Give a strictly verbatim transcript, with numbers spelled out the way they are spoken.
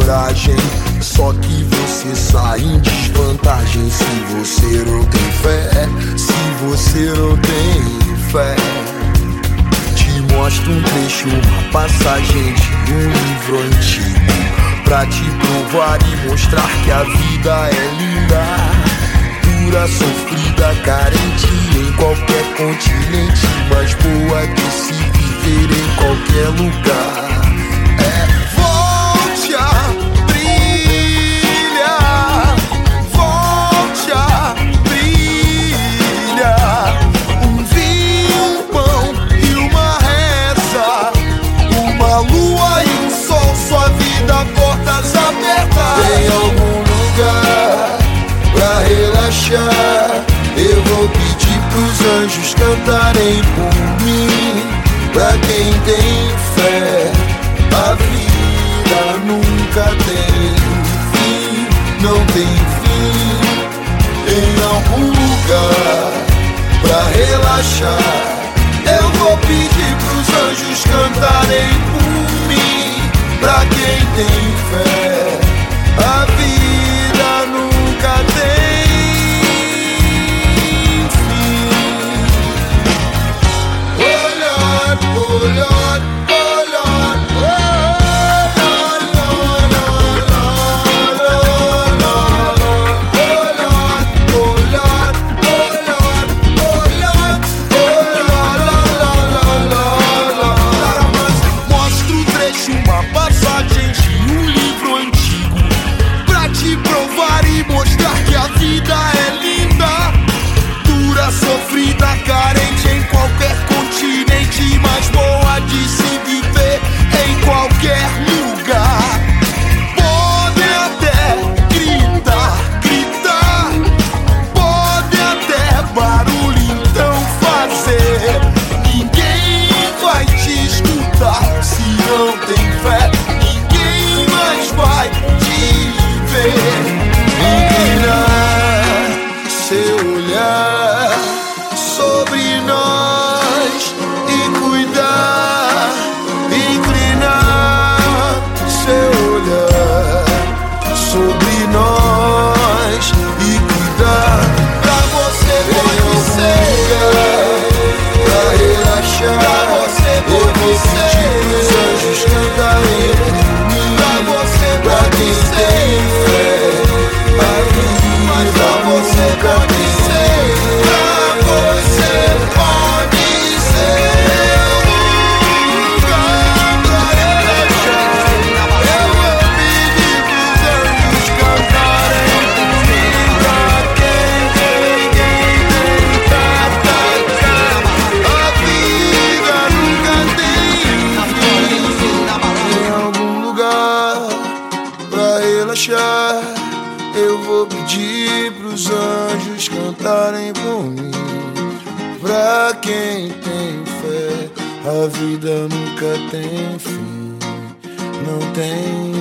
coragem. Só que você sai em desvantagem se você não tem fé. Se você não tem fé. Te mostro um trecho, uma passagem de um livro antigo, pra te provar e mostrar que a vida é linda, dura, sofrida, carente em qualquer continente, mas boa de se viver em qualquer lugar. É, volte a brilhar, volte a brilhar. Um vinho, um pão e uma reza, uma lua e um sol, sua vida, portas abertas. Tem algum lugar pra relaxar? Eu vou pedir pros anjos cantarem por mim. Pra quem tem fé, a vida nunca tem fim, não tem fim. Em algum lugar pra relaxar, eu vou pedir pros anjos cantarem por mim. Pra quem tem fé, a vida nunca tem fim. Oh Lord, oh Lord, oh Lord, oh Lord, Lord, Lord, Lord, Lord, Lord, oh Lord, oh Lord, oh Lord, oh Lord. Mostro o trecho, uma passagem de um livro antigo, pra te provar e mostrar que a vida é linda, dura, sofrida, carente em qualquer continente, mas boa de se viver em qualquer lugar. Podem até gritar, gritar, podem até barulho então fazer, ninguém vai te escutar se não tem fé, ninguém mais vai te ver. Inclinar seu olhar sobre nós e cuidar. Inclinar seu olhar sobre nós e cuidar. Pra você pode ser, pra relaxar, pra você pode ser. Os anjos cantarem por mim. Pra você pode ser fé, a vida, pra você pode ser, pra você pode ser um lugar pra relaxar. Eu vou pedir pros anjos cantarem por mim. Pra quem tem, quem tem, tá, tá, tá. A vida nunca tem fim. Em algum lugar pra relaxar, eu vou pedir pros anjos cantarem por mim. Pra quem tem fé, a vida nunca tem fim, não tem